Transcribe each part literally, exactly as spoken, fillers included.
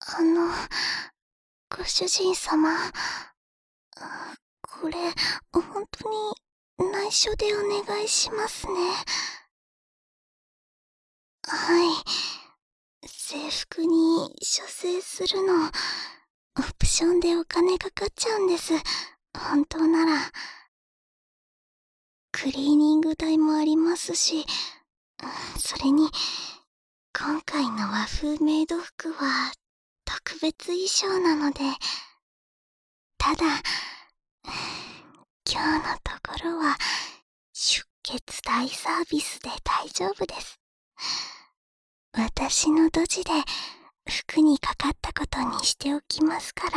あの、ご主人様、これ、本当に内緒でお願いしますね。はい。制服に処世するの、オプションでお金かかっちゃうんです。本当なら。クリーニング代もありますし、それに、今回の和風メイド服は特別衣装なので、ただ、今日のところは出血大サービスで大丈夫です。私のドジで服にかかったことにしておきますから。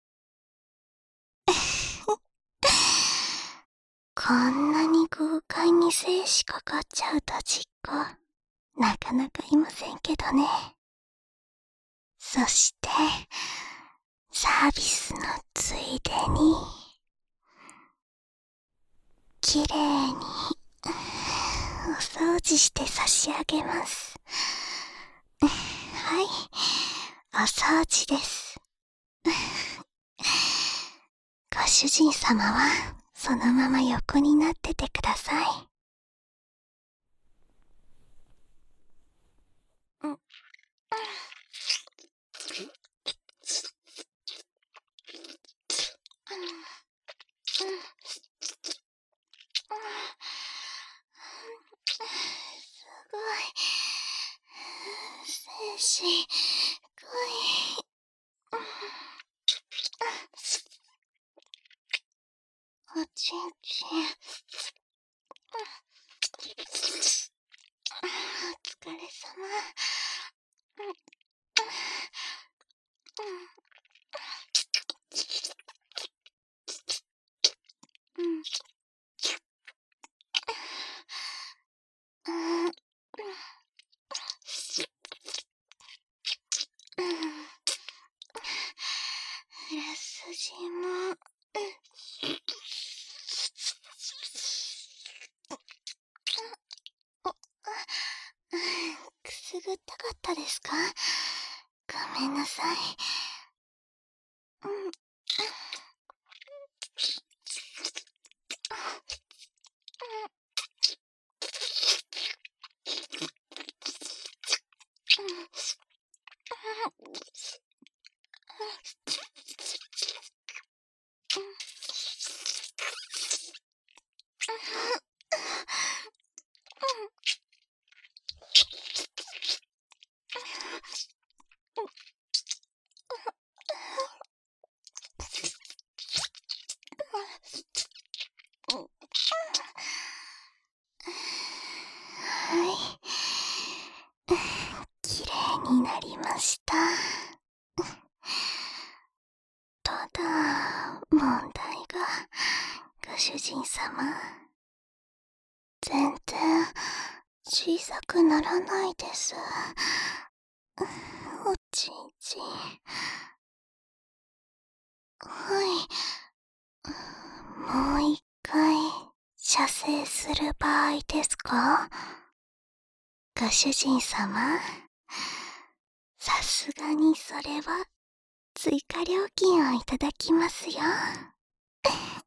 こんなに豪快に精子かかっちゃうドジっ子、なかなかいませんけどね。そして、サービスのついでに、きれいにお掃除して差し上げます。はい、お掃除です。ご主人様はそのまま横になっててください。うん、うん、すごい。精子、濃い。おちんちん。お疲れ様。うん。裏筋も、くすぐったかったですか？ごめんなさい。うん。はい。きれいになりました。ただ、問題が、ご主人様。全然、小さくならないです。おちんちん。はい。もう一回、射精する場合ですか？ご主人様。さすがにそれは、追加料金をいただきますよ。